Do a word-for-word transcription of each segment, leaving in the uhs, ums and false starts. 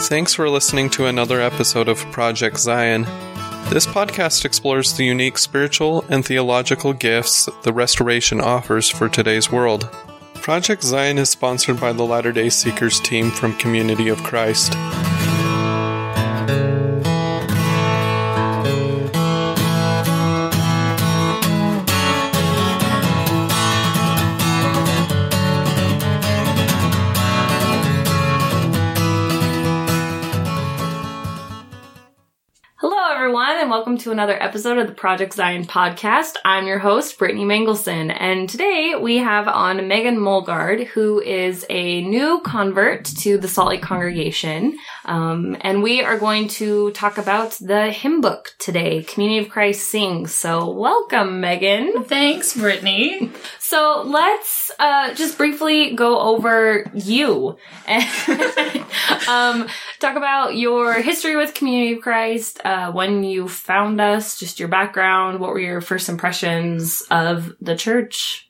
Thanks for listening to another episode of Project Zion. This podcast explores the unique spiritual and theological gifts the Restoration offers for today's world. Project Zion is sponsored by the Latter-day Seekers team from Community of Christ. And welcome to another episode of the Project Zion podcast. I'm your host, Brittany Mangelson, and today we have on Megan Mulgard, who is a new convert to the Salt Lake congregation, um, and we are going to talk about the hymn book today, Community of Christ Sings. So welcome, Megan. Thanks, Brittany. So let's uh, just briefly go over you and um, talk about your history with Community of Christ, uh, when you found us, just your background, what were your first impressions of the church?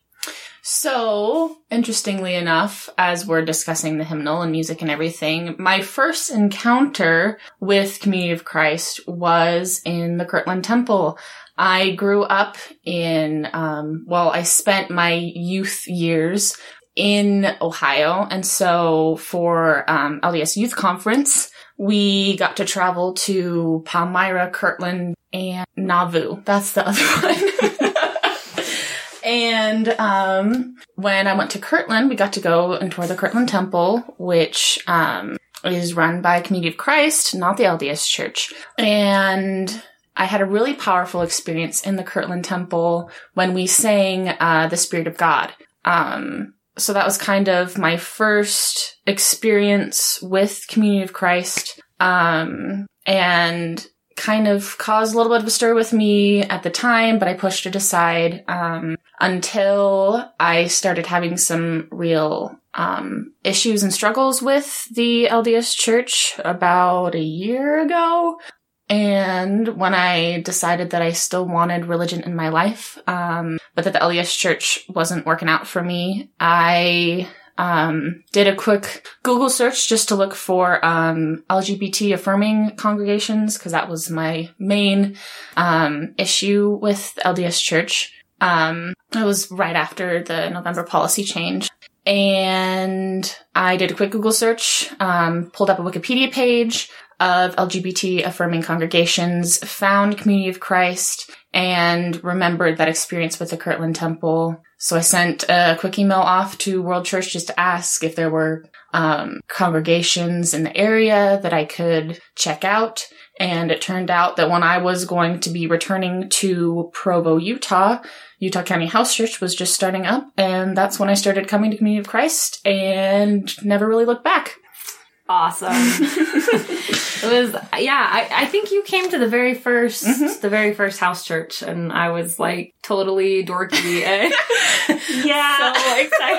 So, interestingly enough, as we're discussing the hymnal and music and everything, my first encounter with Community of Christ was in the Kirtland Temple. I grew up in, um, well, I spent my youth years in Ohio, and so for um, L D S Youth Conference, we got to travel to Palmyra, Kirtland, and Nauvoo. That's the other one. And um, when I went to Kirtland, we got to go and tour the Kirtland Temple, which um, is run by Community of Christ, not the L D S Church. And I had a really powerful experience in the Kirtland Temple when we sang uh, The Spirit of God. Um, so that was kind of my first experience with Community of Christ, um, and kind of caused a little bit of a stir with me at the time, but I pushed it aside um, until I started having some real um, issues and struggles with the L D S Church about a year ago. And when I decided that I still wanted religion in my life, um, but that the L D S Church wasn't working out for me, I um, did a quick Google search just to look for um, L G B T affirming congregations, because that was my main um, issue with the L D S Church. Um, it was right after the November policy change. And I did a quick Google search, um, pulled up a Wikipedia page of L G B T affirming congregations, found Community of Christ, and remembered that experience with the Kirtland Temple. So I sent a quick email off to World Church just to ask if there were um, congregations in the area that I could check out. And it turned out that when I was going to be returning to Provo, Utah, Utah County House Church was just starting up. And that's when I started coming to Community of Christ and never really looked back. Awesome. It was, yeah, I, I think you came to the very first, mm-hmm. the very first house church, and I was like totally dorky and yeah. so excited.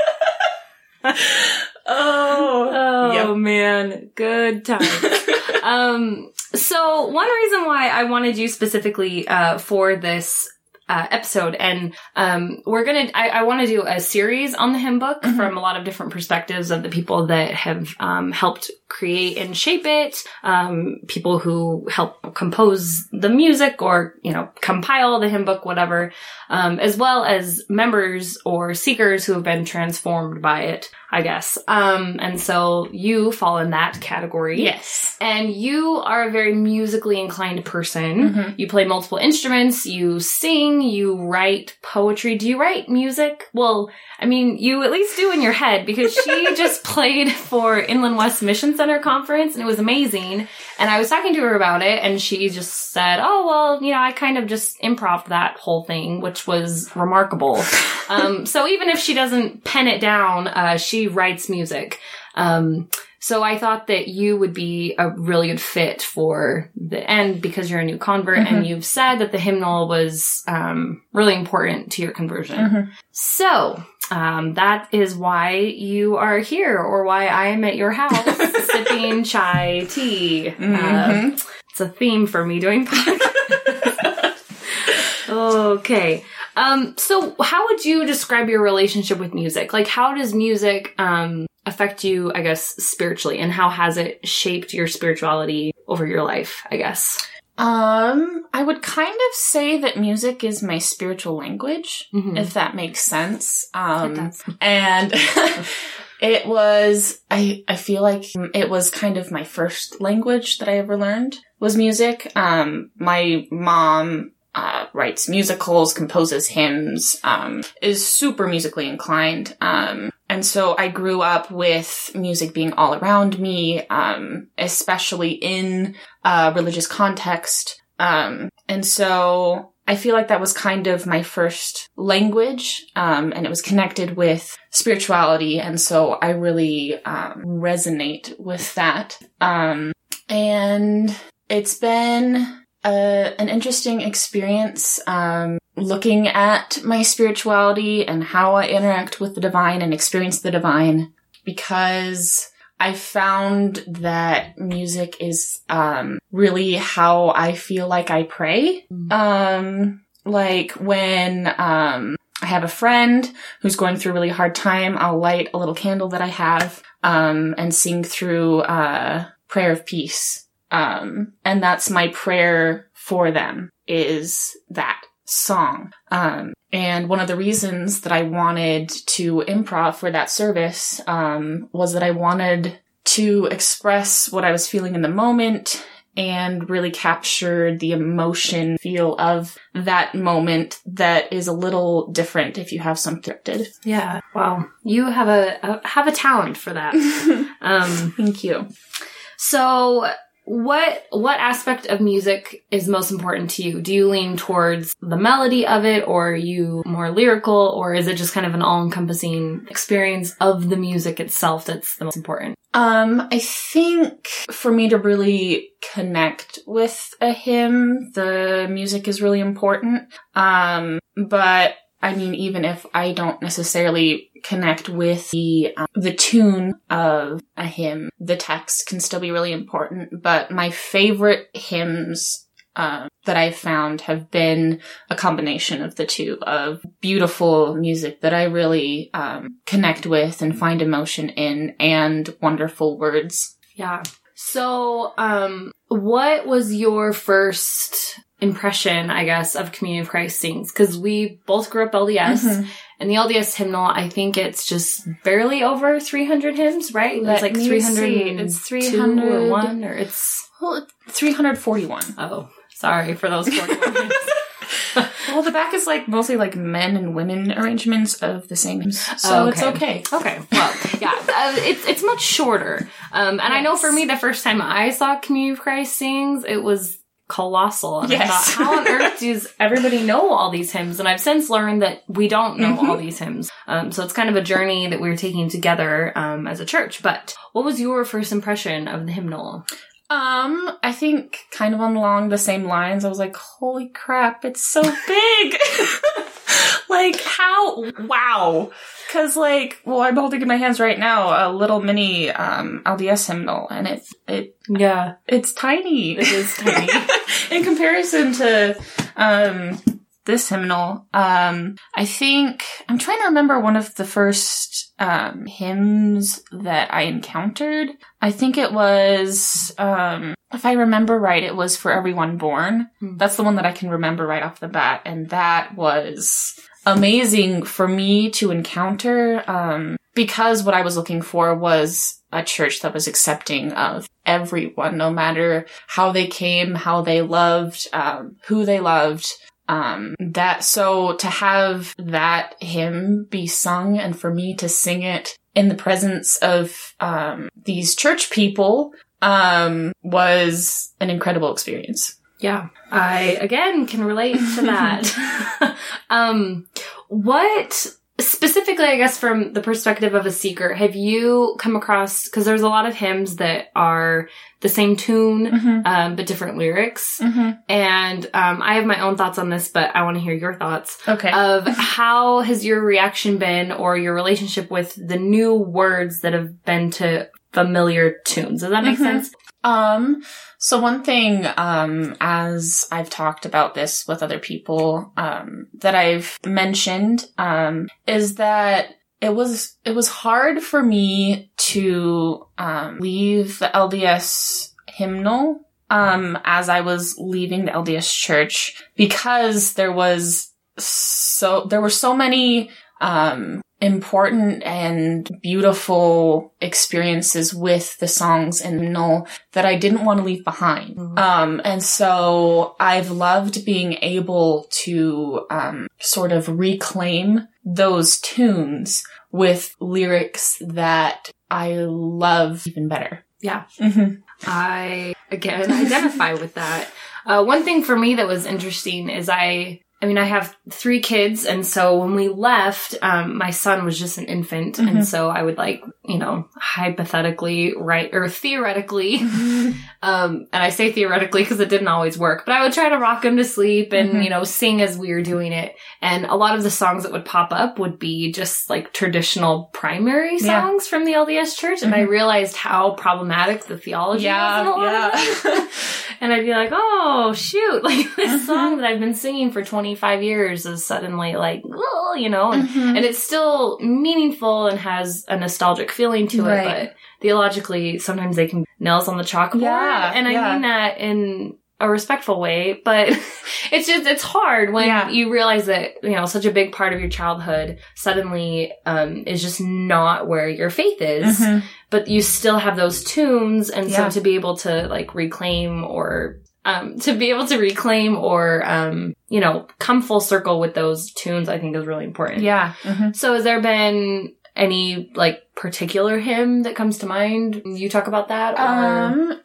oh, oh yep. man, good times. um, so one reason why I wanted you specifically uh, for this Uh, episode, and um, we're gonna, I, I want to do a series on the hymn book mm-hmm. from a lot of different perspectives of the people that have um, helped create and shape it, um, people who help compose the music or, you know, compile the hymn book, whatever, um, as well as members or seekers who have been transformed by it, I guess. Um, and so you fall in that category. Yes. And you are a very musically inclined person. Mm-hmm. You play multiple instruments, you sing, you write poetry. Do you write music? Well, I mean, you at least do in your head, because she just played for Inland West Mission Center Conference, and it was amazing. And I was talking to her about it, and she just said, oh, well, you know, I kind of just improv that whole thing, which was remarkable. um, so even if she doesn't pen it down, uh, she writes music. Um, so I thought that you would be a really good fit for the end, because you're a new convert, mm-hmm. and you've said that the hymnal was um, really important to your conversion. Mm-hmm. So um, that is why you are here, or why I am at your house sipping chai tea. Mm-hmm. Uh, it's a theme for me doing podcasts. Okay. Um, so how would you describe your relationship with music? Like, how does music um, affect you, I guess, spiritually? And how has it shaped your spirituality over your life, I guess? Um, I would kind of say that music is my spiritual language, mm-hmm. if that makes sense. Um, it does. And it was, I, I feel like it was kind of my first language that I ever learned was music. Um, my mom, uh, writes musicals, composes hymns, um, is super musically inclined. Um, and so I grew up with music being all around me, um, especially in a religious context. Um, and so I feel like that was kind of my first language, um, and it was connected with spirituality. And so I really, um, resonate with that. Um, and it's been Uh, an interesting experience, um, looking at my spirituality and how I interact with the divine and experience the divine, because I found that music is, um, really how I feel like I pray. Mm-hmm. Um, like when, um, I have a friend who's going through a really hard time, I'll light a little candle that I have, um, and sing through, uh, Prayer of Peace. Um, and that's my prayer for them, is that song. Um, and one of the reasons that I wanted to improv for that service, um, was that I wanted to express what I was feeling in the moment and really capture the emotion feel of that moment that is a little different if you have some scripted. Yeah. Wow. You have a, a have a talent for that. um, Thank you. So, What what aspect of music is most important to you? Do you lean towards the melody of it, or are you more lyrical, or is it just kind of an all-encompassing experience of the music itself that's the most important? Um, I think for me to really connect with a hymn, the music is really important. Um, but I mean, even if I don't necessarily connect with the um, the tune of a hymn, the text can still be really important. But my favorite hymns uh, that I've found have been a combination of the two, of beautiful music that I really um, connect with and find emotion in, and wonderful words. Yeah. So, um, what was your first impression, I guess, of Community of Christ Sings? Because we both grew up L D S, mm-hmm. and the L D S hymnal, I think it's just barely over three hundred hymns, right? Let it's like three hundred It's three hundred or one, or it's well, three hundred forty-one. Oh, sorry for those forty-one hymns. Well, the back is like mostly like men and women arrangements of the same hymns, so oh, okay. it's okay. Okay, well, yeah, uh, it's it's much shorter. Um, and yes. I know for me, the first time I saw Community of Christ Sings, it was colossal. And yes. I thought, how on earth does everybody know all these hymns? And I've since learned that we don't know mm-hmm. all these hymns. Um, so it's kind of a journey that we're taking together um, as a church. But what was your first impression of the hymnal? Um, I think kind of along the same lines. I was like, holy crap, it's so big. Like, how? Wow. Cause like, well, I'm holding in my hands right now a little mini, um, L D S hymnal, and it, it, yeah, it's tiny. It is tiny. In comparison to, um, this hymnal. Um, I think, I'm trying to remember one of the first, um, hymns that I encountered. I think it was, um, if I remember right, it was For Everyone Born. Mm. That's the one that I can remember right off the bat. And that was amazing for me to encounter, um, because what I was looking for was a church that was accepting of everyone, no matter how they came, how they loved, um, who they loved. Um, that, so to have that hymn be sung and for me to sing it in the presence of, um, these church people, um, was an incredible experience. Yeah. I, again, can relate to that. um, what specifically, I guess, from the perspective of a seeker, have you come across, because there's a lot of hymns that are the same tune, mm-hmm. um, but different lyrics. Mm-hmm. And um, I have my own thoughts on this, but I want to hear your thoughts. Okay. Of how has your reaction been, or your relationship with the new words that have been to familiar tunes? Does that make mm-hmm. sense? Um, so one thing, um, as I've talked about this with other people, um, that I've mentioned, um, is that it was, it was hard for me to, um, leave the L D S hymnal, um, as I was leaving the L D S church, because there was so, there were so many, um, important and beautiful experiences with the songs in the hymnal that I didn't want to leave behind. Mm-hmm. Um, and so I've loved being able to, um, sort of reclaim those tunes with lyrics that I love even better. Yeah. Mm-hmm. I, again, identify with that. Uh, one thing for me that was interesting is I, I mean, I have three kids, and so when we left, um, my son was just an infant, mm-hmm. and so I would, like, you know, hypothetically write, or theoretically, mm-hmm. um, and I say theoretically because it didn't always work, but I would try to rock him to sleep and, mm-hmm. you know, sing as we were doing it, and a lot of the songs that would pop up would be just, like, traditional primary songs yeah. from the L D S church, and mm-hmm. I realized how problematic the theology yeah, was in a lot yeah. of them. And I'd be like, oh, shoot, like, this mm-hmm. song that I've been singing for twenty-five years is suddenly like, oh, you know, and, mm-hmm. and it's still meaningful and has a nostalgic feeling to right. it, but theologically, sometimes they can be nails on the chalkboard. Yeah, and I yeah. mean that in a respectful way, but it's just, it's hard when yeah. you realize that, you know, such a big part of your childhood suddenly um, is just not where your faith is. Mm-hmm. But you still have those tunes, and yeah. so to be able to, like, reclaim or, um, to be able to reclaim or, um, you know, come full circle with those tunes, I think is really important. Yeah. Mm-hmm. So has there been any, like, particular hymn that comes to mind? You talk about that? Or? Um,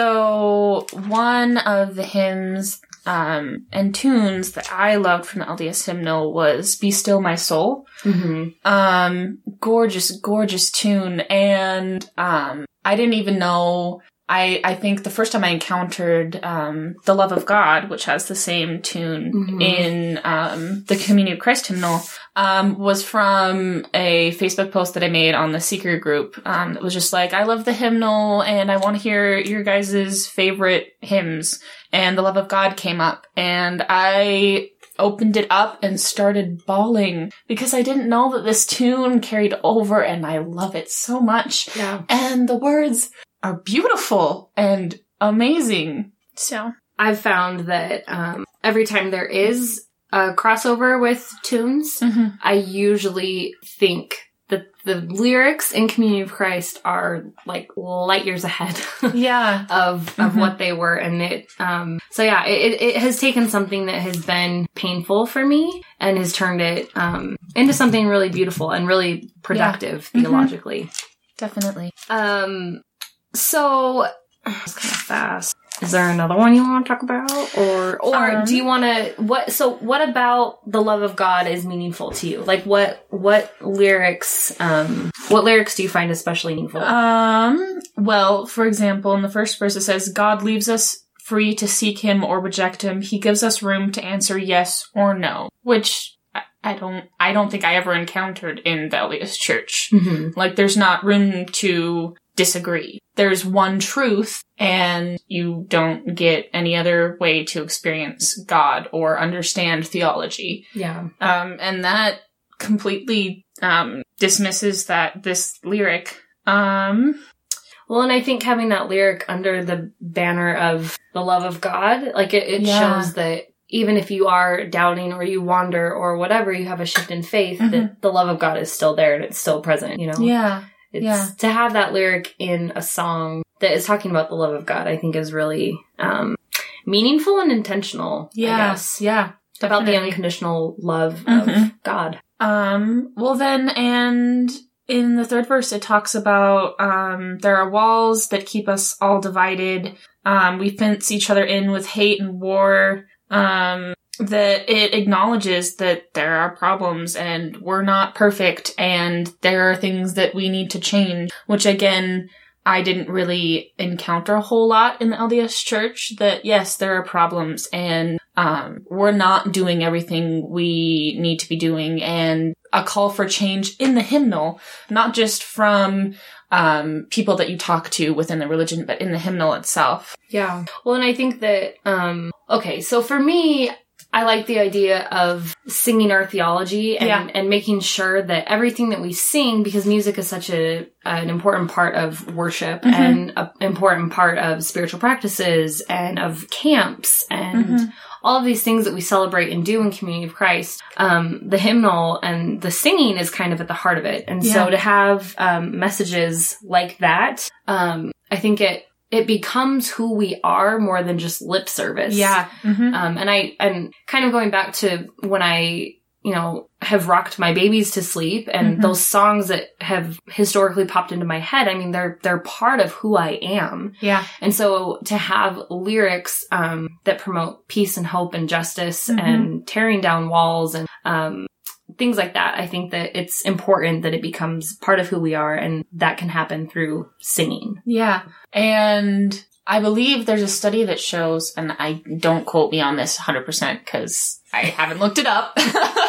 so one of the hymns, um, and tunes that I loved from the L D S hymnal was Be Still My Soul. Mm-hmm. Um, gorgeous, gorgeous tune. And, um, I didn't even know, I, I think the first time I encountered, um, The Love of God, which has the same tune mm-hmm. in, um, the Communion of Christ hymnal, um, was from a Facebook post that I made on the Seeker group. Um, it was just like, I love the hymnal and I want to hear your guys' favorite hymns. And The Love of God came up, and I opened it up and started bawling because I didn't know that this tune carried over, and I love it so much. Yeah. And the words are beautiful and amazing. So I've found that um, every time there is a crossover with tunes, mm-hmm. I usually think that the lyrics in Communion of Christ are, like, light years ahead yeah. of of mm-hmm. what they were. And it, um, so yeah, it, it has taken something that has been painful for me and has turned it um, into something really beautiful and really productive yeah. theologically. Mm-hmm. Definitely. Um, so, it's kind of fast. Is there another one you want to talk about? Or or um, do you want to, what, so what about the love of God is meaningful to you? Like, what, what lyrics, um, what lyrics do you find especially meaningful? Um, well, for example, in the first verse it says, God leaves us free to seek him or reject him. He gives us room to answer yes or no, which I, I don't, I don't think I ever encountered in the L D S church. Mm-hmm. Like, there's not room to disagree. There's one truth, and you don't get any other way to experience God or understand theology. Yeah. Um, and that completely, um, dismisses that, this lyric. Um, well, and I think having that lyric under the banner of the love of God, like, it, it yeah. shows that even if you are doubting or you wander or whatever, you have a shift in faith, mm-hmm. that the love of God is still there and it's still present, you know? Yeah. It's, yeah. To have that lyric in a song that is talking about the love of God, I think is really um, meaningful and intentional. Yeah. I guess. Yeah. Definitely. About the unconditional love mm-hmm. of God. Um, well then, and in the third verse, it talks about, um, there are walls that keep us all divided. Um, we fence each other in with hate and war. Um, that it acknowledges that there are problems and we're not perfect and there are things that we need to change, which again, I didn't really encounter a whole lot in the L D S church, that yes, there are problems and um, we're not doing everything we need to be doing, and a call for change in the hymnal, not just from um, people that you talk to within the religion, but in the hymnal itself. Yeah. Well, and I think that, um, okay, so for me, I like the idea of singing our theology and, Yeah. and making sure that everything that we sing, because music is such a an important part of worship Mhm. and an important part of spiritual practices and of camps and Mhm. all of these things that we celebrate and do in Community of Christ. Um, the hymnal and the singing is kind of at the heart of it. And Yeah. so to have um, messages like that, um, I think it it becomes who we are more than just lip service. Yeah. Mhm. Um, and I, and kind of going back to when I, you know, have rocked my babies to sleep and Mhm. those songs that have historically popped into my head, I mean, they're, they're part of who I am. Yeah. And so to have lyrics, um, that promote peace and hope and justice Mhm. and tearing down walls and, um, things like that, I think that it's important that it becomes part of who we are, and that can happen through singing. Yeah. And I believe there's a study that shows, and I don't quote me on this one hundred percent because I haven't looked it up,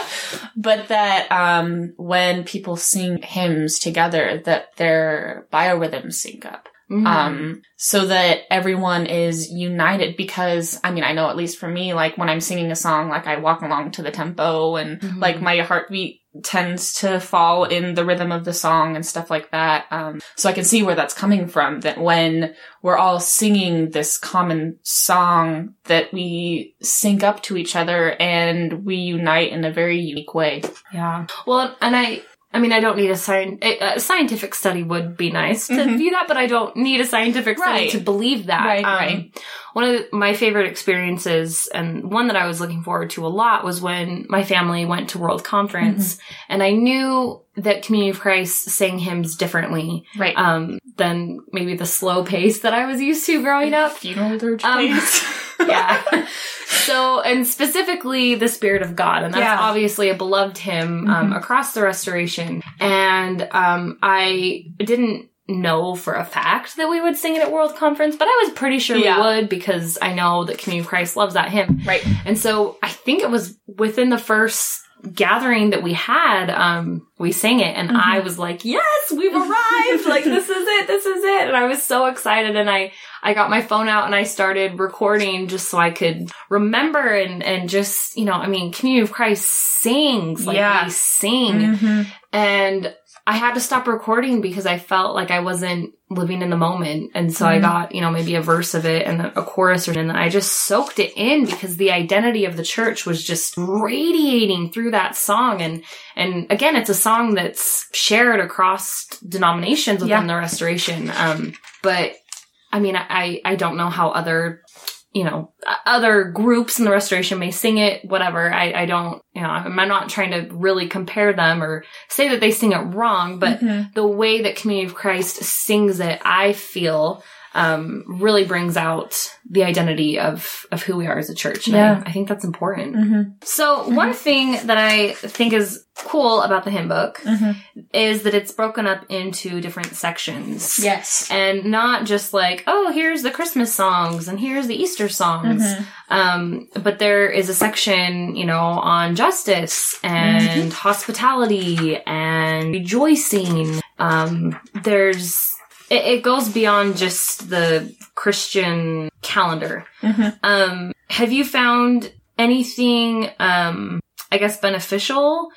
but that um, when people sing hymns together, that their biorhythms sync up. Mm. Um, so that everyone is united, because, I mean, I know at least for me, like when I'm singing a song, like I walk along to the tempo and Mhm. like my heartbeat tends to fall in the rhythm of the song and stuff like that. Um, so I can see where that's coming from, that when we're all singing this common song, that we sync up to each other and we unite in a very unique way. Yeah. Well, and I, I mean, I don't need a sci- a scientific study would be nice to Mhm. view that, but I don't need a scientific study Right. to believe that. Right, Um, right. One of the, my favorite experiences, and one that I was looking forward to a lot, was when my family went to World Conference, Mm-hmm. and I knew that Community of Christ sang hymns differently Right. um, than maybe the slow pace that I was used to growing up. Funeral liturgy. Um, yeah. So, and specifically the Spirit of God. And that's Yeah. obviously a beloved hymn um, Mhm. across the Restoration. And um, I didn't know for a fact that we would sing it at World Conference, but I was pretty sure Yeah. we would, because I know that Community of Christ loves that hymn. Right. And so I think it was within the first gathering that we had, um, we sang it, and Mhm. I was like, yes, we've arrived! Like, this is it, this is it! And I was so excited, and I, I got my phone out and I started recording just so I could remember and, and just, you know, I mean, Community of Christ sings, like Yeah. we sing. Mhm. And I had to stop recording because I felt like I wasn't living in the moment. And so I Mhm. got, you know, maybe a verse of it and a chorus, and I just soaked it in, because the identity of the church was just radiating through that song. And, and again, it's a song that's shared across denominations within Yeah. the Restoration. Um, but I mean, I, I don't know how other, you know, other groups in the Restoration may sing it, whatever. I, I don't, you know, I'm not trying to really compare them or say that they sing it wrong, but Mhm. the way that Community of Christ sings it, I feel, um, really brings out the identity of, of who we are as a church. And Yeah. I, I think that's important. Mhm. So one thing that I think is cool about the hymn book Mhm. is that it's broken up into different sections. Yes. And not just like, oh, here's the Christmas songs and here's the Easter songs. Mhm. Um, but there is a section, you know, on justice and hospitality and rejoicing. Um, there's, it, it goes beyond just the Christian calendar. Mhm. Um, have you found anything, um, I guess beneficial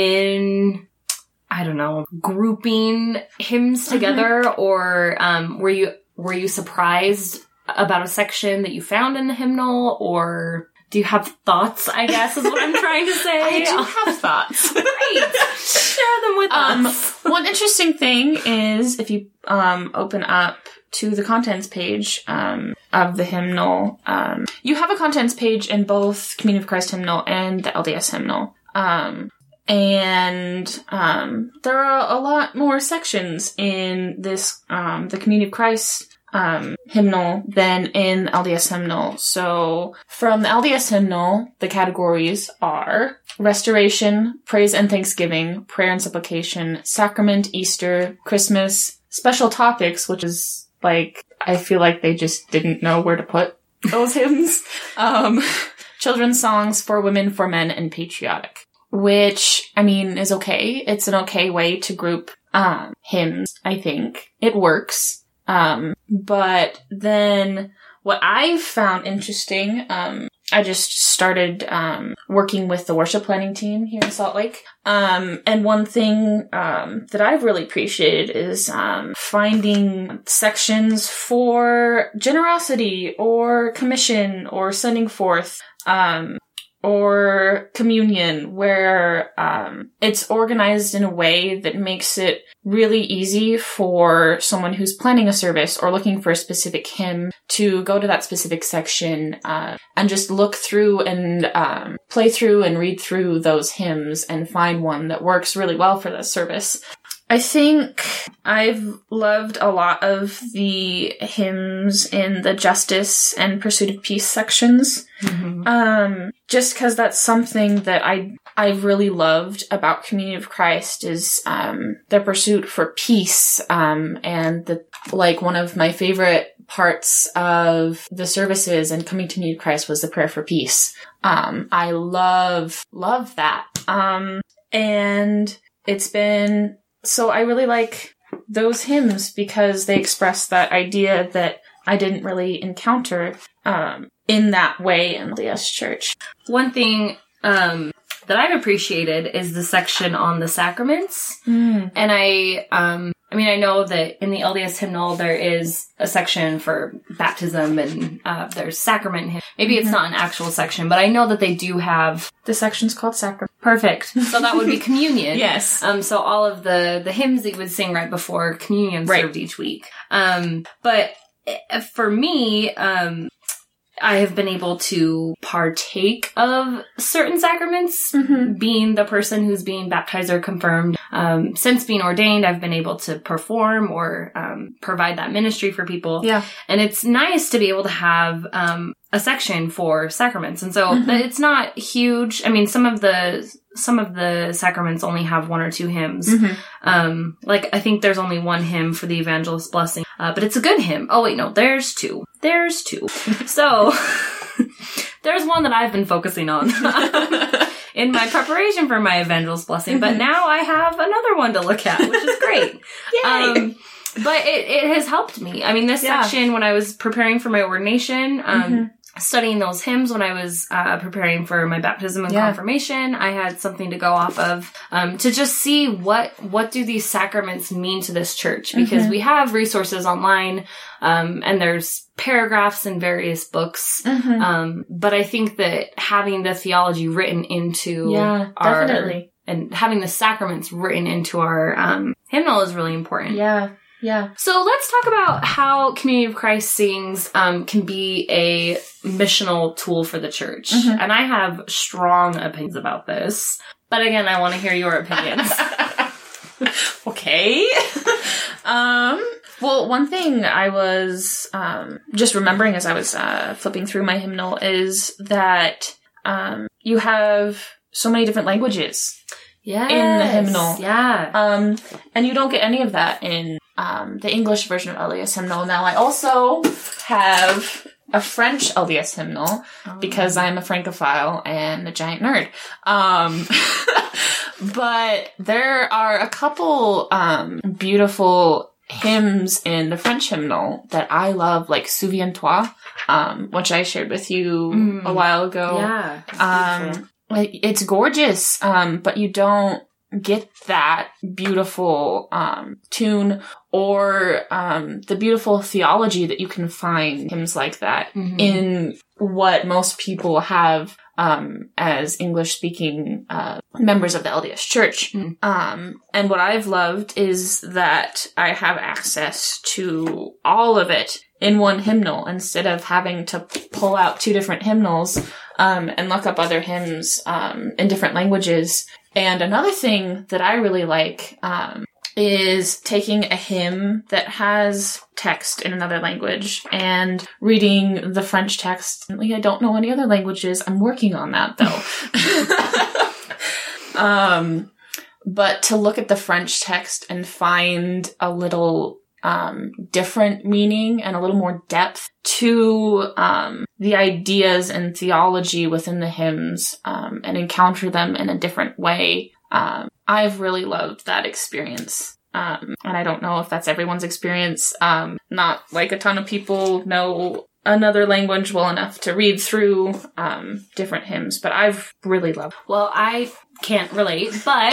in, I don't know, grouping hymns together, mm-hmm. or um, were you were you surprised about a section that you found in the hymnal, or do you have thoughts? I guess is what I'm trying to say. I do have thoughts. Great, share them with um, us. One interesting thing is if you um, open up to the contents page um, of the hymnal, um, you have a contents page in both Community of Christ hymnal and the L D S hymnal. Um, and um, there are a lot more sections in this, um, the Community of Christ um, hymnal than in L D S hymnal. So from the L D S hymnal, the categories are restoration, praise and thanksgiving, prayer and supplication, sacrament, Easter, Christmas, special topics, which is like, I feel like they just didn't know where to put those hymns. Um, children's songs, for women, for men, and patriotic. Which, I mean, is okay. It's an okay way to group um, hymns, I think. It works. Um, but then what I found interesting um, I just started um, working with the worship planning team here in Salt Lake. Um, and one thing um, that I've really appreciated is um, finding sections for generosity or commission or sending forth um, or communion, where um, it's organized in a way that makes it really easy for someone who's planning a service or looking for a specific hymn to go to that specific section uh, and just look through and um, play through and read through those hymns and find one that works really well for the service. I think I've loved a lot of the hymns in the Justice and Pursuit of Peace sections. Mm-hmm. Um, just because that's something that I I've really loved about Community of Christ is um, the pursuit for peace. Um, and the like one of my favorite parts of the services and coming to Community of Christ was the prayer for peace. Um, I love love that. Um, and it's been So I really like those hymns because they express that idea that I didn't really encounter um, in that way in L D S Church. One thing um, that I've appreciated is the section on the sacraments. Mm. And I, um, I mean, I know that in the L D S hymnal there is a section for baptism and uh, there's sacrament hymn. Maybe mm-hmm. it's not an actual section, but I know that they do have... The section's called sacrament. Perfect. So that would be communion. Yes. Um. So all of the, the hymns that you would sing right before communion right. served each week. Um. But for me, um, I have been able to partake of certain sacraments, mm-hmm. being the person who's being baptized or confirmed. Um, since being ordained, I've been able to perform or um, provide that ministry for people. Yeah. And it's nice to be able to have um, a section for sacraments. And so mm-hmm. it's not huge. I mean, some of the some of the sacraments only have one or two hymns. Mm-hmm. Um, like, I think there's only one hymn for the Evangelist Blessing, uh, but it's a good hymn. Oh, wait, no, there's two. There's two. So, there's one that I've been focusing on in my preparation for my Evangelist Blessing, but now I have another one to look at, which is great. Yay! Um, but it, it has helped me. I mean, this yeah. section, when I was preparing for my ordination, um, mm-hmm. studying those hymns when I was uh, preparing for my baptism and yeah. confirmation, I had something to go off of um, to just see what what do these sacraments mean to this church, because mm-hmm. we have resources online um, and there's paragraphs in various books, mm-hmm. um, but I think that having the theology written into yeah, our definitely. and having the sacraments written into our um, hymnal is really important. Yeah. Yeah. So let's talk about how Community of Christ Sings um, can be a missional tool for the church. Mm-hmm. And I have strong opinions about this. But again, I want to hear your opinions. Okay. um, well, one thing I was um, just remembering as I was uh, flipping through my hymnal is that um, you have so many different languages yes. in the hymnal. Yeah. Um, and you don't get any of that in Um, the English version of L D S hymnal. Now, I also have a French L D S hymnal oh. because I'm a Francophile and a giant nerd. Um, but there are a couple um, beautiful hymns in the French hymnal that I love, like Souviens-toi, um, which I shared with you mm. a while ago. Yeah. Um, it's gorgeous, um, but you don't get that beautiful um, tune or um, the beautiful theology that you can find in hymns like that mm-hmm. in what most people have um, as English-speaking uh, members of the L D S Church. Mm-hmm. Um, and what I've loved is that I have access to all of it in one hymnal instead of having to pull out two different hymnals um, and look up other hymns um, in different languages. And another thing that I really like um, is taking a hymn that has text in another language and reading the French text. I don't know any other languages. I'm working on that, though. um, but to look at the French text and find a little um, different meaning and a little more depth to um, the ideas and theology within the hymns um, and encounter them in a different way. Um, I've really loved that experience. Um, and I don't know if that's everyone's experience. Um, not like a ton of people know another language well enough to read through um, different hymns, but I've really loved. Well, I can't relate, but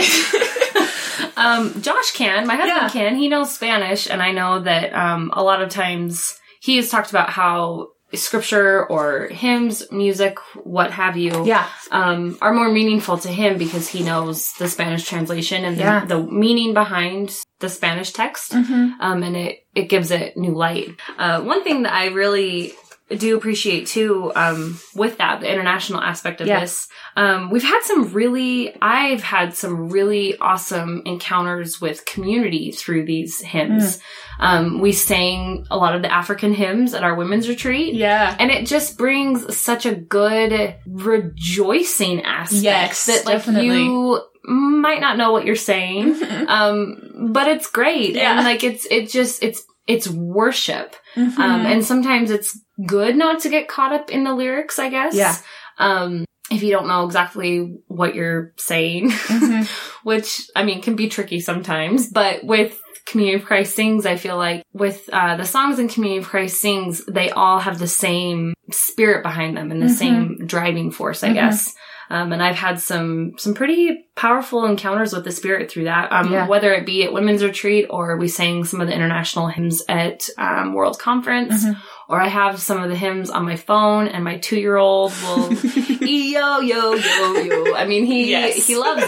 um, Josh can. My husband Yeah. can. He knows Spanish, and I know that um, a lot of times he has talked about how scripture or hymns, music, what have you, Yeah. um, are more meaningful to him because he knows the Spanish translation and Yeah. the, the meaning behind the Spanish text, Mm-hmm. um, and it, it gives it new light. Uh, one thing that I really do appreciate too, um, with that, the international aspect of Yeah. this, um, we've had some really, I've had some really awesome encounters with community through these hymns. Mm. Um, we sang a lot of the African hymns at our women's retreat. Yeah. And it just brings such a good rejoicing aspect Yes, that like definitely. you might not know what you're saying. um, but it's great. Yeah. And like it's, it just, it's, it's worship. Mm-hmm. Um, and sometimes it's good not to get caught up in the lyrics, I guess. Yeah. Um, if you don't know exactly what you're saying, Mm-hmm. which, I mean, can be tricky sometimes, but with Community of Christ Sings, I feel like with uh, the songs in Community of Christ Sings, they all have the same spirit behind them and the Mm-hmm. same driving force, I Mhm. guess. Um, and I've had some some pretty powerful encounters with the Spirit through that, um, Yeah. whether it be at Women's Retreat or we sang some of the international hymns at um, World Conference, Mhm. or I have some of the hymns on my phone and my two-year-old will yo, yo, yo, yo. I mean, he Yes. he loves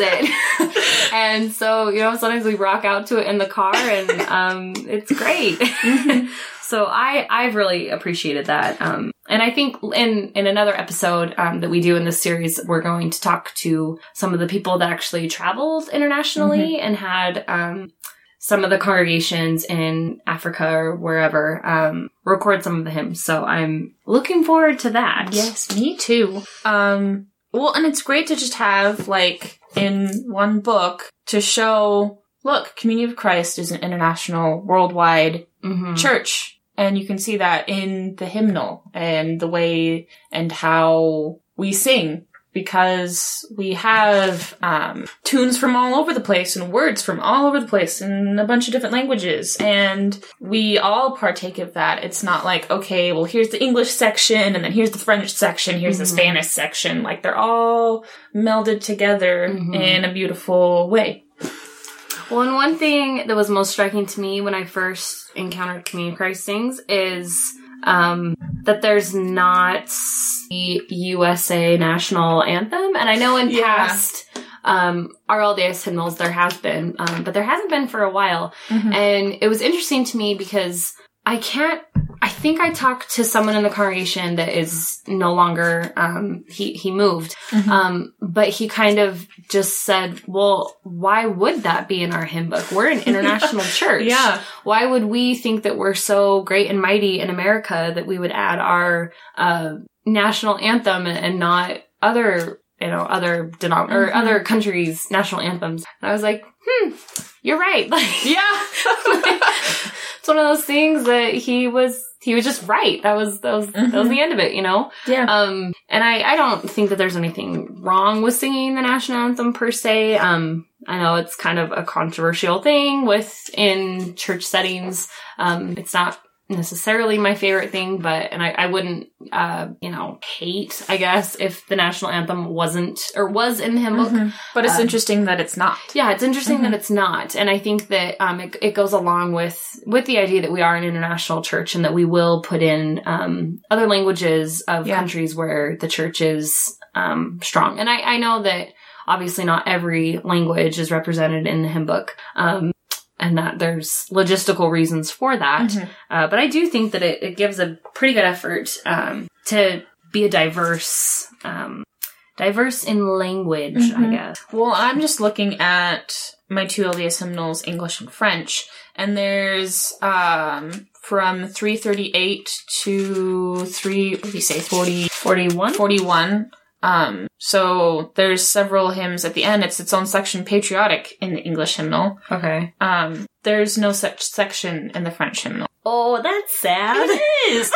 it. And so, you know, sometimes we rock out to it in the car and um, it's great. Mm-hmm. So I, I've really appreciated that. Um, and I think in, in another episode um, that we do in this series, we're going to talk to some of the people that actually traveled internationally Mm-hmm. and had um, some of the congregations in Africa or wherever um, record some of the hymns. So I'm looking forward to that. Yes, me too. Um, well, and it's great to just have, like, in one book to show, look, Community of Christ is an international, worldwide Mm-hmm. church. And you can see that in the hymnal and the way and how we sing, because we have um, tunes from all over the place and words from all over the place in a bunch of different languages. And we all partake of that. It's not like, okay, well, here's the English section and then here's the French section, here's the Mhm. Spanish section. Like, they're all melded together Mhm. in a beautiful way. Well, and one thing that was most striking to me when I first encountered Community of Christ Sings is um, that there's not the U S A national anthem. And I know in Yeah. past um, R L D S hymnals there has been, um, but there hasn't been for a while. Mhm. And it was interesting to me because I can't, I think I talked to someone in the congregation that is no longer, um, he, he moved. Mhm. Um, but he kind of just said, well, why would that be in our hymn book? We're an international church. Yeah. Why would we think that we're so great and mighty in America that we would add our, uh, national anthem and, and not other, you know, other denom- or Mhm. other countries' national anthems? And I was like, hmm, you're right. Like, Yeah. it's one of those things that he was, he was just right. That was, that was, that was the end of it, you know? Yeah. Um, and I, I don't think that there's anything wrong with singing the national anthem per se. Um, I know it's kind of a controversial thing with in church settings. Um, it's not necessarily my favorite thing, but, and I, I wouldn't, uh, you know, hate, I guess, if the national anthem wasn't, or was in the hymn book. Mhm. But it's Um, interesting that it's not. Yeah, it's interesting Mhm. that it's not. And I think that um, it, it goes along with, with the idea that we are an international church and that we will put in um, other languages of Yeah. countries where the church is um, strong. And I, I know that obviously not every language is represented in the hymn book. Um, and that there's logistical reasons for that. Mhm. Uh, but I do think that it, it gives a pretty good effort um, to be a diverse, um, diverse in language, I Mhm. guess. Well, I'm just looking at my two L D S hymnals, English and French, and there's um from three thirty-eight to three, what did you say, forty, forty-one? forty-one. Um, so there's several hymns at the end. It's its own section, patriotic, in the English hymnal. Okay. Um, there's no such section in the French hymnal. Oh, that's sad. is.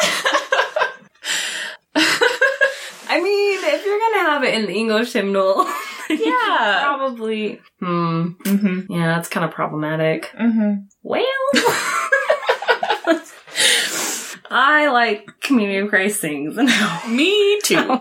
I mean, if you're gonna have it in the English hymnal, Yeah. probably. Hmm. Mm-hmm. Yeah, that's kind of problematic. Mm-hmm. Well. I like Community of Christ Sings. Me too.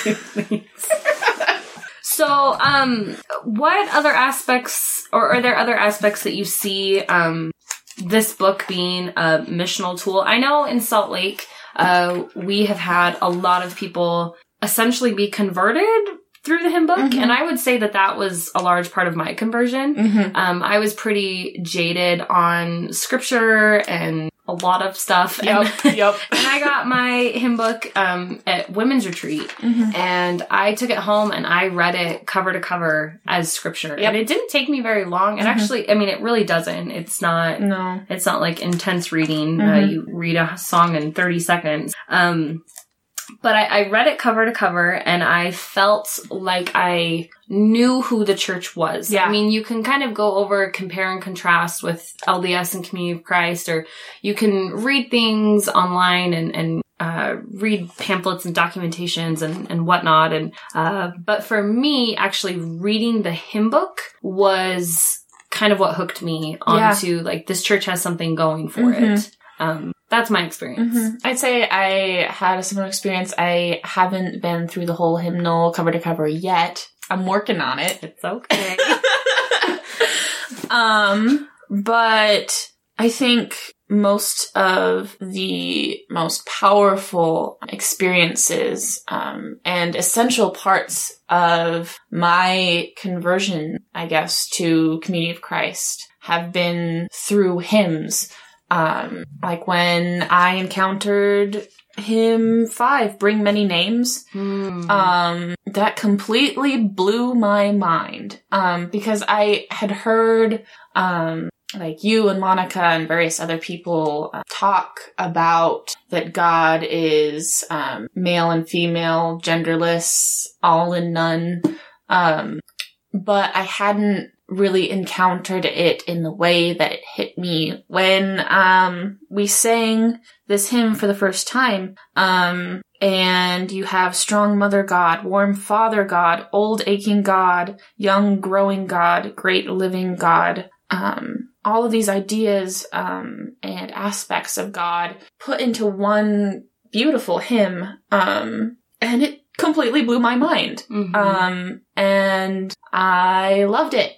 So, um, what other aspects, or are there other aspects that you see, um, this book being a missional tool? I know in Salt Lake, uh, we have had a lot of people essentially be converted through the hymn book, mm-hmm. and I would say that that was a large part of my conversion. Mm-hmm. Um, I was pretty jaded on scripture and a lot of stuff. Yep, and, yep. And I got my hymn book um, at women's retreat, mm-hmm. and I took it home and I read it cover to cover as scripture. Yep. And it didn't take me very long. And mm-hmm. actually, I mean, it really doesn't. It's not. No. It's not like intense reading. Mm-hmm. Uh, you read a song in thirty seconds. Um, But I, I read it cover to cover, and I felt like I knew who the church was. Yeah. I mean, you can kind of go over, compare and contrast with L D S and Community of Christ, or you can read things online and, and uh, read pamphlets and documentations and, and whatnot. And uh, but for me, actually reading the hymn book was kind of what hooked me onto, yeah. like, this church has something going for mm-hmm. it. Um, that's my experience. Mm-hmm. I'd say I had a similar experience. I haven't been through the whole hymnal cover to cover yet. I'm working on it. It's okay. um, but I think most of the most powerful experiences um, and essential parts of my conversion, I guess, to Community of Christ have been through hymns. Um, like when I encountered hymn five, Bring Many Names, mm. um, that completely blew my mind. Um, because I had heard, um, like you and Monica and various other people uh, talk about that God is, um, male and female, genderless, all in none. Um, but I hadn't really encountered it in the way that it hit me when um we sang this hymn for the first time. Um and you have strong mother God, warm father God, old aching God, young growing God, great living God. Um all of these ideas um and aspects of God put into one beautiful hymn. Um and it completely blew my mind. Mm-hmm. Um, and I loved it.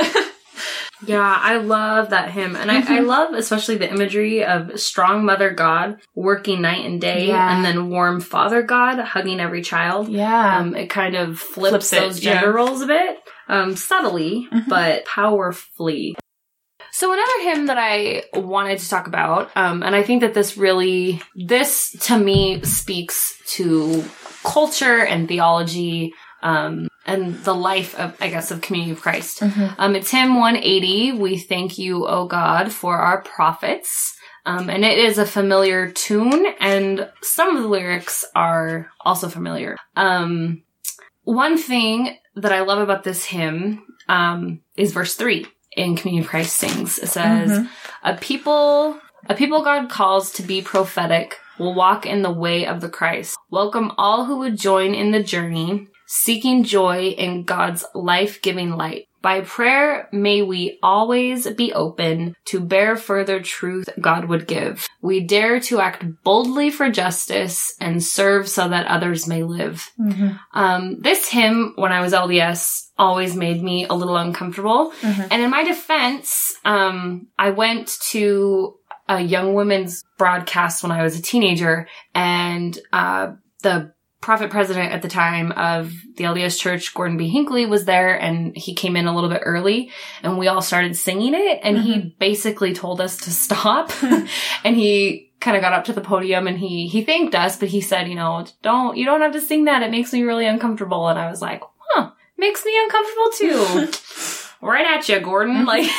Yeah, I love that hymn. And mm-hmm. I, I love especially the imagery of strong mother God working night and day, yeah. and then warm father God hugging every child. Yeah. Um, it kind of flips, flips those it, gender yeah. roles a bit, um, subtly, mm-hmm. but powerfully. So another hymn that I wanted to talk about, um, and I think that this really, this to me speaks to culture and theology, um, and the life of, I guess, of Community of Christ. Mm-hmm. Um, it's hymn one eighty, We Thank You, O God, for Our Prophets. Um, and it is a familiar tune, and some of the lyrics are also familiar. Um, one thing that I love about this hymn, um, is verse three. In Community of Christ Sings. It says, mm-hmm. a people, a people God calls to be prophetic will walk in the way of the Christ. Welcome all who would join in the journey, seeking joy in God's life-giving light. By prayer, may we always be open to bear further truth God would give. We dare to act boldly for justice and serve so that others may live. Mm-hmm. Um, this hymn, when I was L D S, always made me a little uncomfortable. Mm-hmm. And in my defense, um, I went to a young women's broadcast when I was a teenager, and uh, the prophet president at the time of the L D S Church, Gordon B. Hinckley, was there, and he came in a little bit early, and we all started singing it, and mm-hmm. he basically told us to stop, and he kind of got up to the podium, and he he thanked us, but he said, you know, don't, you don't have to sing that, it makes me really uncomfortable, and I was like, huh, makes me uncomfortable too. Right at you, Gordon. Like,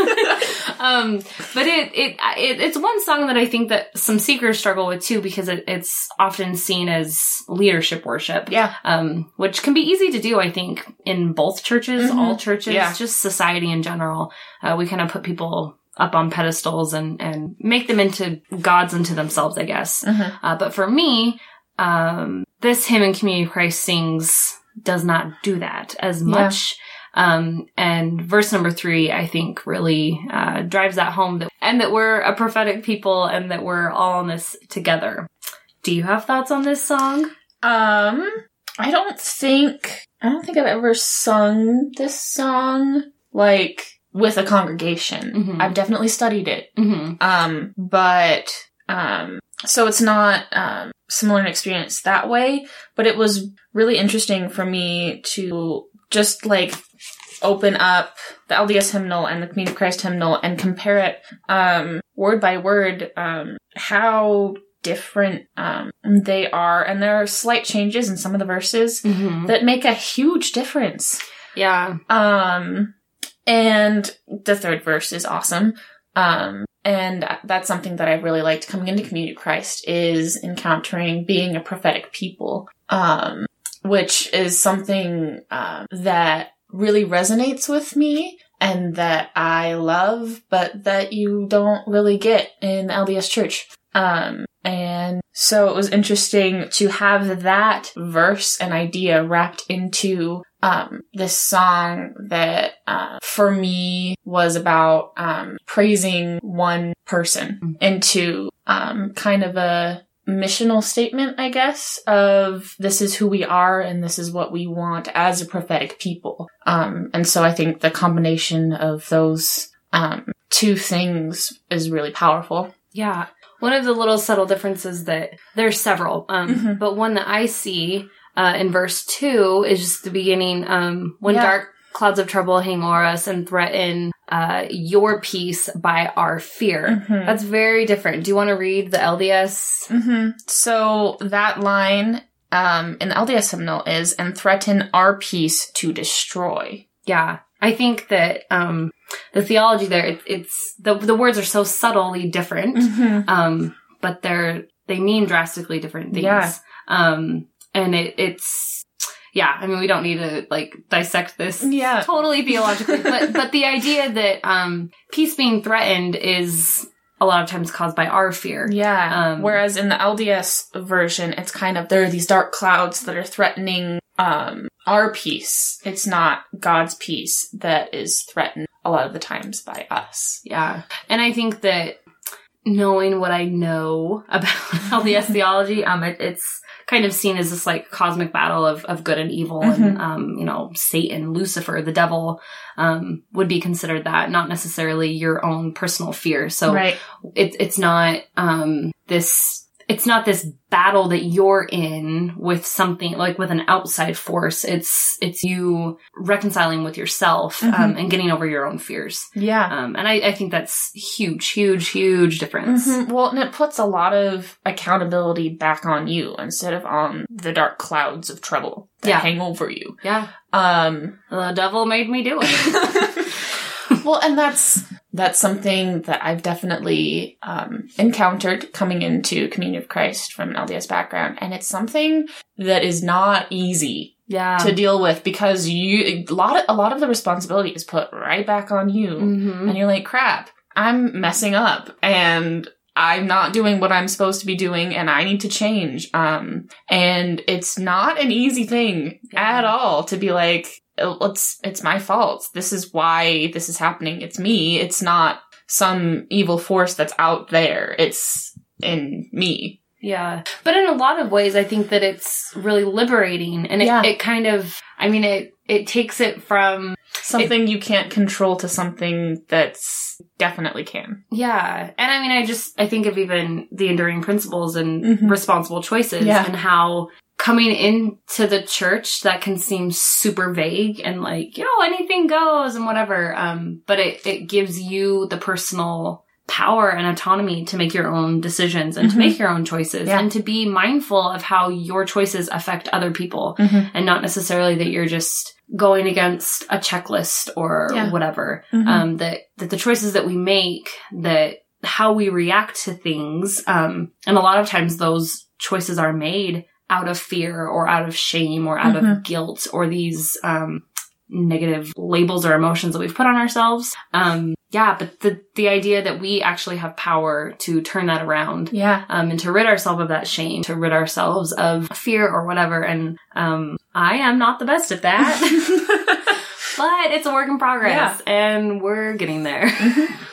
um, but it, it, it, it's one song that I think that some seekers struggle with too, because it, it's often seen as leadership worship. Yeah. Um, which can be easy to do, I think, in both churches, mm-hmm. all churches, yeah. just society in general. Uh, we kind of put people up on pedestals and, and make them into gods unto themselves, I guess. Mm-hmm. Uh, but for me, um, this hymn in Community of Christ Sings does not do that as much. Yeah. Um, and verse number three, I think, really, uh, drives that home that and that we're a prophetic people and that we're all in this together. Do you have thoughts on this song? Um, I don't think, I don't think I've ever sung this song, like, with a congregation. Mm-hmm. I've definitely studied it. Mm-hmm. Um, but, um, so it's not, um, similar in experience that way, but it was really interesting for me to just, like, open up the L D S hymnal and the Community of Christ hymnal and compare it, um, word by word, um, how different, um, they are. And there are slight changes in some of the verses Mm-hmm. that make a huge difference. Yeah. Um, and the third verse is awesome. Um, and that's something that I've really liked coming into Community of Christ is encountering being a prophetic people, um, which is something, um, that really resonates with me and that I love, but that you don't really get in the L D S church. Um, and so it was interesting to have that verse and idea wrapped into, um, this song that, uh, for me was about, um, praising one person into, um, kind of a missional statement, I guess, of this is who we are and this is what we want as a prophetic people. Um, and so I think the combination of those, um, two things is really powerful. Yeah. One of the little subtle differences that there's several, um, Mm-hmm. but one that I see, uh, in verse two is just the beginning, um, when Yeah. dark clouds of trouble hang o'er us and threaten, uh, your peace by our fear. Mhm. That's very different. Do you want to read the L D S? Mm-hmm. So that line, um, in the L D S hymnal is, and threaten our peace to destroy. Yeah. I think that, um, the theology there, it, it's, the, the words are so subtly different, Mm-hmm. um, but they're, they mean drastically different things. Yeah. Um, and it, it's, yeah, I mean, we don't need to, like, dissect this Yeah. totally theologically, but, but the idea that, um, peace being threatened is a lot of times caused by our fear. Yeah. Um, Whereas in the L D S version, it's kind of, there are these dark clouds that are threatening, um, our peace. It's not God's peace that is threatened a lot of the times by us. Yeah. And I think that knowing what I know about L D S theology, um, it, it's kind of seen as this like cosmic battle of, of good and evil. Mm-hmm. And, um, you know, Satan, Lucifer, the devil, um, would be considered that, not necessarily your own personal fear. So Right. it, it's not, um, this, it's not this battle that you're in with something like with an outside force. It's, it's you reconciling with yourself, Mm-hmm. um, and getting over your own fears. Yeah. Um, and I, I think that's huge, huge, huge difference. Mhm. Well, and it puts a lot of accountability back on you instead of on the dark clouds of trouble that Yeah. hang over you. Yeah. Um, The devil made me do it. well, and that's that's something that I've definitely um, encountered coming into Community of Christ from an L D S background, and it's something that is not easy Yeah. to deal with because you a lot of, a lot of the responsibility is put right back on you, Mhm. and you're like, crap, I'm messing up, and I'm not doing what I'm supposed to be doing, and I need to change. Um, and it's not an easy thing Yeah. at all to be like, oh, it's, it's my fault. This is why this is happening. It's me. It's not some evil force that's out there. It's in me. Yeah. But in a lot of ways, I think that it's really liberating. And it, Yeah. it kind of, I mean, it, it takes it from, Something you can't control to something that's definitely can. yeah. And I mean, I just, I think of even the enduring principles and Mhm. responsible choices Yeah. and how coming into the church that can seem super vague and like, you know, anything goes and whatever. Um, but it, it gives you the personal power and autonomy to make your own decisions and Mhm. to make your own choices Yeah. and to be mindful of how your choices affect other people Mhm. and not necessarily that you're just going against a checklist or Yeah. whatever. Mhm. Um, that, that the choices that we make, that how we react to things, um, and a lot of times those choices are made out of fear or out of shame or out Mhm. of guilt or these, um, negative labels or emotions that we've put on ourselves. Um, yeah, but the, the idea that we actually have power to turn that around, Yeah. um, and to rid ourselves of that shame, to rid ourselves of fear or whatever. And, um, I am not the best at that, but it's a work in progress and we're getting there.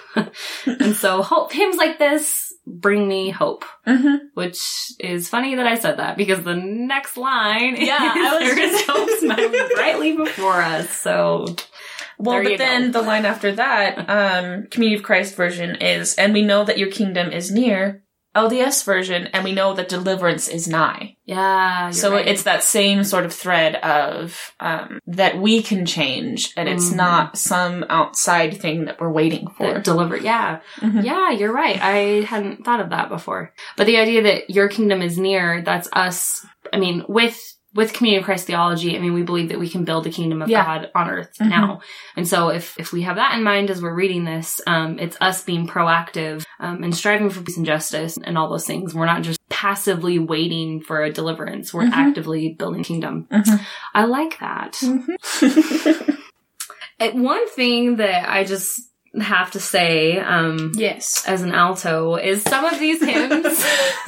And so hope hymns like this bring me hope, Mm-hmm. which is funny that I said that because the next line Yeah, is, I was there is just- hope smiling brightly before us. So Well, there but you then go. the line after that, um, Community of Christ version is, and we know that your kingdom is near. L D S version, and we know that deliverance is nigh. yeah, you're So right. it's that same sort of thread of um, that we can change, and it's Mhm. not some outside thing that we're waiting for. The deliver. Yeah. Mhm. Yeah, you're right. I hadn't thought of that before. But the idea that your kingdom is near, that's us. I mean, with with Community of Christ theology, I mean, we believe that we can build a kingdom of Yeah. God on earth Mhm. now. And so if, if we have that in mind as we're reading this, um, it's us being proactive um, and striving for peace and justice and all those things. We're not just passively waiting for a deliverance. We're Mhm. actively building kingdom. Mhm. I like that. Mhm. Uh, One thing that I just have to say, um, Yes. as an alto, is some of these hymns,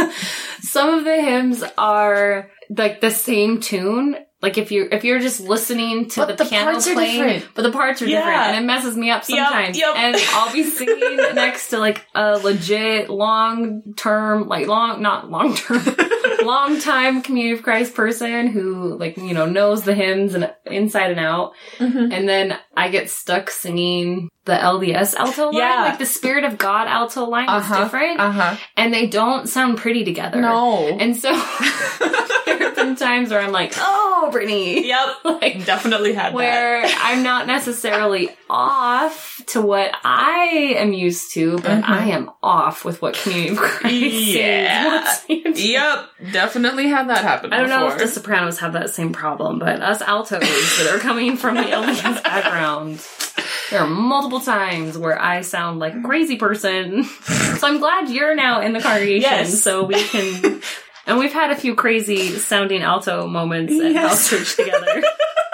some of the hymns are like the same tune. Like if you're if you're just listening to But the, the piano parts are playing, different. but the parts are Yeah. different, and it messes me up Yep, sometimes. yep. And I'll be singing next to like a legit long term, like long not long term, long time Community of Christ person who like you know knows the hymns and inside and out, Mhm. and then I get stuck singing the L D S alto line, Yeah. like the Spirit of God alto line Uh-huh. is different, Uh-huh. and they don't sound pretty together. No. And so there have been times where I'm like, oh, Brittany. Yep. Like, Definitely had that. where I'm not necessarily off to what I am used to, but Mhm. I am off with what Community of Christ Yeah. sings. Yep. Definitely had that happen I don't know if before. the sopranos have that same problem, but us altos that are coming from the L D S background, there are multiple times where I sound like a crazy person. So I'm glad you're now in the congregation, Yes. so we can. And we've had a few crazy sounding alto moments at Yes. house church together.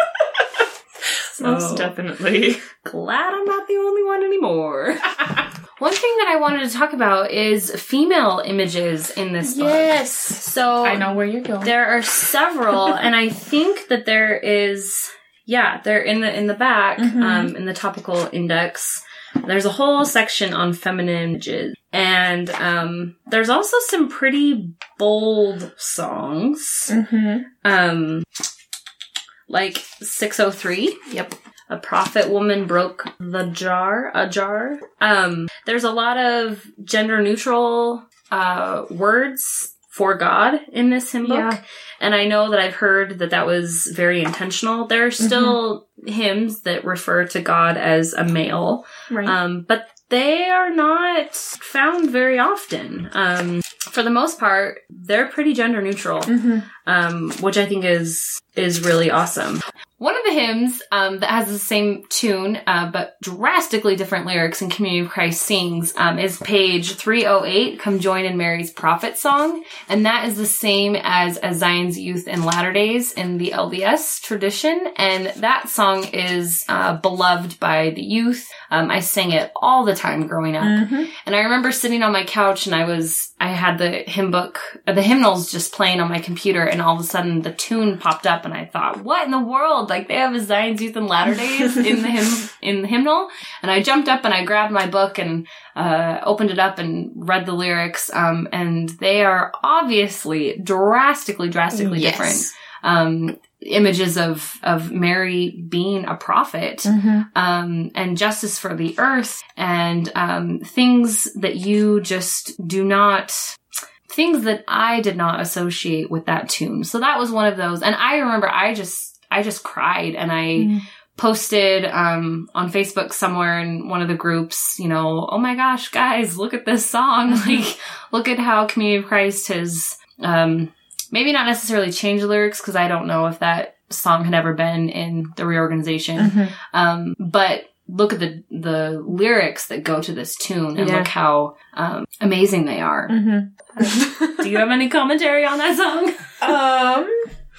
So Most definitely. glad I'm not the only one anymore. One thing that I wanted to talk about is female images in this book. Yes. So I know where you're going. there are several, and I think that there is, yeah, they're in the in the back, Mhm. um, in the topical index. There's a whole section on feminine images, and um, there's also some pretty bold songs, Mm-hmm. um, like six oh three. Yep. A prophet woman broke the jar, a jar. Um, there's a lot of gender neutral uh, words for God in this hymn book. Yeah. And I know that I've heard that that was very intentional. There are still hymns that refer to God as a male, Right. um, but they are not found very often. Um, for the most part, they're pretty gender neutral, mm-hmm. um, which I think is is really awesome. One of the hymns um, that has the same tune, uh, but drastically different lyrics in Community of Christ Sings um, is page three oh eight, Come Join in Mary's Prophet Song. And that is the same as, as Zion's Youth in Latter Days in the L D S tradition. And that song is uh, beloved by the youth. Um, I sang it all the time growing up. Mm-hmm. And I remember sitting on my couch and I was, I had the hymn book, uh, the hymnals just playing on my computer, and all of a sudden the tune popped up and I thought, what in the world? Like, they have a Zion's Youth in Latter Days in the hymn, in the hymnal. And I jumped up and I grabbed my book and, uh, opened it up and read the lyrics. Um, and they are obviously drastically, drastically Yes. different. Um, images of, of Mary being a prophet, Mm-hmm. um, and justice for the earth, and, um, things that you just do not, things that I did not associate with that tune. So that was one of those. And I remember I just, I just cried, and I Mm. posted, um, on Facebook somewhere in one of the groups, you know, oh my gosh, guys, look at this song. Like, look at how Community of Christ has, um, maybe not necessarily changed the lyrics, because I don't know if that song had ever been in the reorganization. Mm-hmm. Um, but look at the, the lyrics that go to this tune, and Yeah. look how, um, amazing they are. Mm-hmm. Do you have any commentary on that song? Um,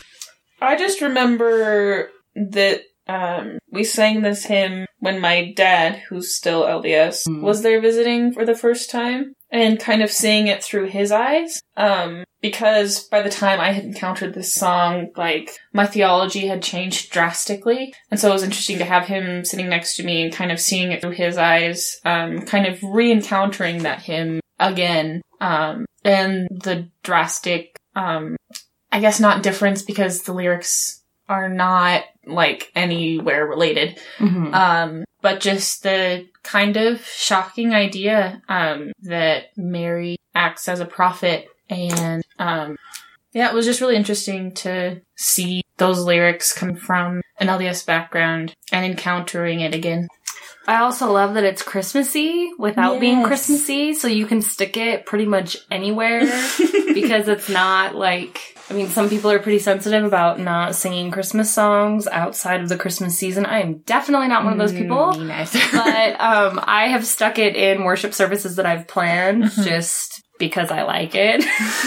I just remember that um, we sang this hymn when my dad, who's still L D S, Mm. was there visiting for the first time, and kind of seeing it through his eyes. Um, because by the time I had encountered this song, like, my theology had changed drastically. And so it was interesting to have him sitting next to me and kind of seeing it through his eyes, um, kind of re-encountering that hymn again. Um, and the drastic, um, I guess not difference because the lyrics are not, like, anywhere related. Mm-hmm. Um, but just the kind of shocking idea, um, that Mary acts as a prophet. And, um, yeah, it was just really interesting to see those lyrics come from an L D S background and encountering it again. I also love that it's Christmassy without Yes. being Christmassy, so you can stick it pretty much anywhere because it's not like, I mean, some people are pretty sensitive about not singing Christmas songs outside of the Christmas season. I am definitely not one of those people. Me neither. But um, I have stuck it in worship services that I've planned Mhm. just because I like it.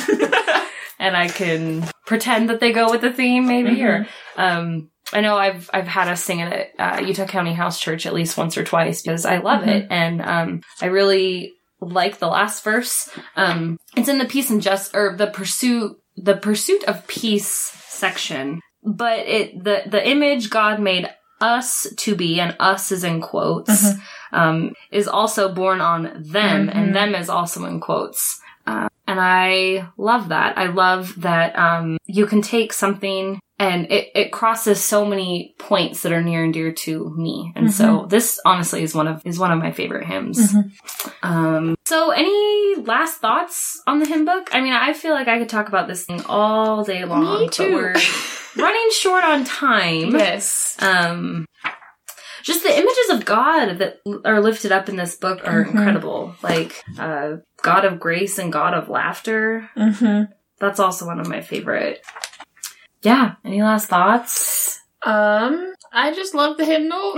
And I can pretend that they go with the theme, maybe. Mhm. Or um, I know I've I've had us sing it at uh, Utah County House Church at least once or twice because I love Mhm. it. And um, I really like the last verse. Um, it's in the peace and just, or the pursuit, the pursuit of peace section. But it the the image God made us to be, and us is in quotes, Mhm. um, is also born on them, Mhm. and them is also in quotes. Uh, and I love that. I love that um, you can take something and it, it crosses so many points that are near and dear to me. And so this honestly is one of is one of my favorite hymns. Mhm. Um, so any last thoughts on the hymn book? I mean, I feel like I could talk about this thing all day long. Me too. But we're running short on time. Yes. Um, just the images of God that are lifted up in this book are Mhm. incredible. Like, uh, God of grace and God of laughter. Mm-hmm. That's also one of my favorite. Yeah. Any last thoughts? Um, I just love the hymnal.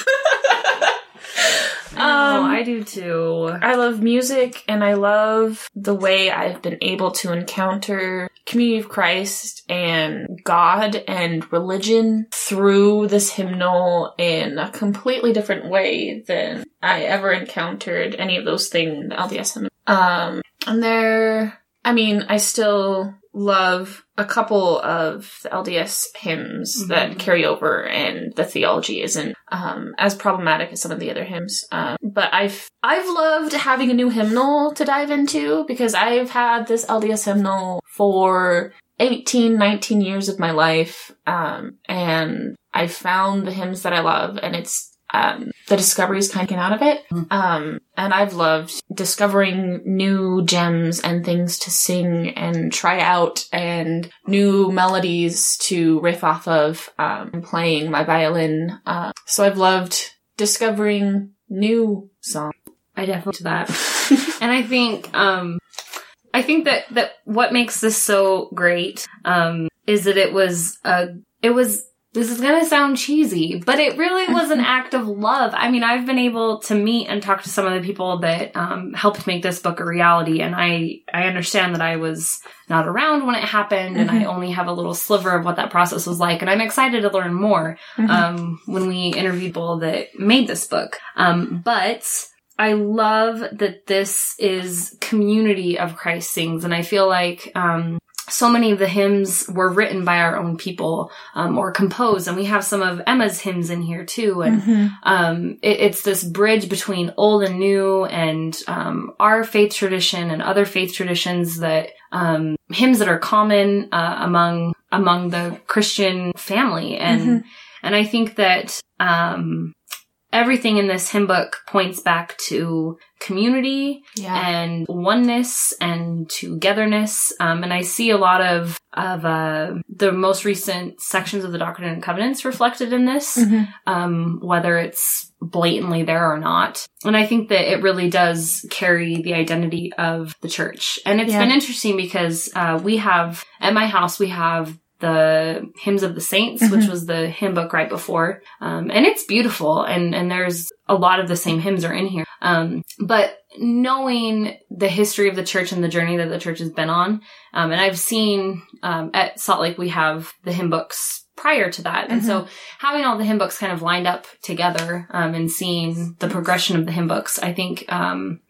Um, Um, I do too. I love music, and I love the way I've been able to encounter Community of Christ and God and religion through this hymnal in a completely different way than I ever encountered any of those things in the L D S hymnal. Um, and there, I mean, I still love a couple of the L D S hymns Mhm. that carry over, and the theology isn't um, as problematic as some of the other hymns. Um, but I've I've loved having a new hymnal to dive into because I've had this L D S hymnal for eighteen, nineteen years of my life, um, and I've found the hymns that I love, and it's Um, the discoveries kind of came out of it. Um, and I've loved discovering new gems and things to sing and try out and new melodies to riff off of, um, and playing my violin. Uh, so I've loved discovering new songs. I definitely do that. And I think, um, I think that, that what makes this so great, um, is that it was, uh, it was, this is gonna sound cheesy, but it really was an act of love. I mean, I've been able to meet and talk to some of the people that um, helped make this book a reality, and I, I understand that I was not around when it happened, and I only have a little sliver of what that process was like, and I'm excited to learn more Mm-hmm. um, when we interview people that made this book. Um, but I love that this is community of Christ sings, and I feel like um, so many of the hymns were written by our own people, um, or composed, and we have some of Emma's hymns in here too. And Mm-hmm. um, it, it's this bridge between old and new, and um, our faith tradition and other faith traditions that um, hymns that are common uh, among among the Christian family, and Mhm. and I think that um, everything in this hymn book points back to community Yeah. and oneness and togetherness. Um, and I see a lot of, of, uh, the most recent sections of the Doctrine and Covenants reflected in this, Mhm. um, whether it's blatantly there or not. And I think that it really does carry the identity of the church. And it's Yeah. been interesting because, uh, we have, at my house, we have the Hymns of the Saints, Mhm. which was the hymn book right before. Um, and it's beautiful. And, and there's a lot of the same hymns are in here. Um, but knowing the history of the church and the journey that the church has been on, um, and I've seen, um, at Salt Lake, we have the hymn books prior to that. And so having all the hymn books kind of lined up together, um, and seeing the progression of the hymn books, I think, um,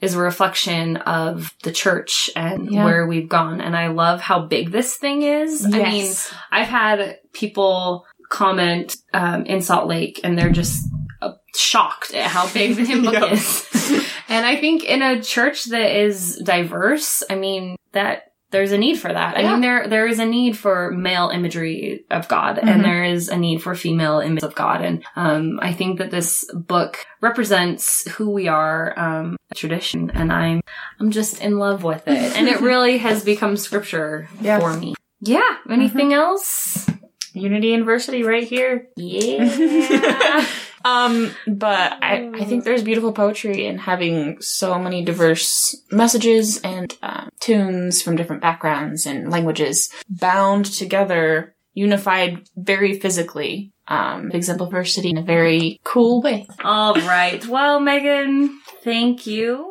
is a reflection of the church and Yeah. where we've gone. And I love how big this thing is. I mean, Yes. I've had people comment um, in Salt Lake and they're just uh, shocked at how big the hymn book Yeah. is. And I think in a church that is diverse, I mean, that there's a need for that. I Yeah. mean, there there is a need for male imagery of God, Mhm. and there is a need for female images of God. And um, I think that this book represents who we are, um, a tradition, and I'm I'm just in love with it. And it really has become scripture Yeah. for me. Yeah. Anything else? Unity University right here. Yeah. Um, but I, I think there's beautiful poetry in having so many diverse messages and uh, tunes from different backgrounds and languages bound together, unified very physically. Um, exemplificity in a very cool way. All right. Well, Megan, thank you.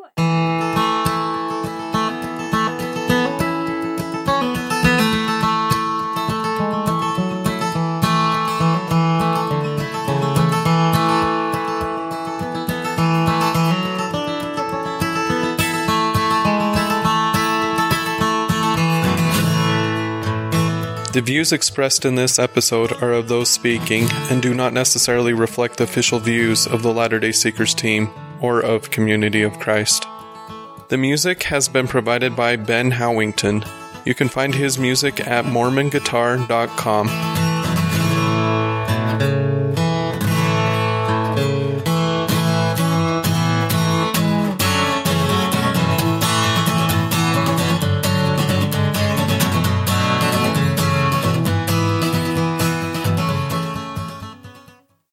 The views expressed in this episode are of those speaking and do not necessarily reflect the official views of the Latter-day Seekers team or of Community of Christ. The music has been provided by Ben Howington. You can find his music at mormon guitar dot com.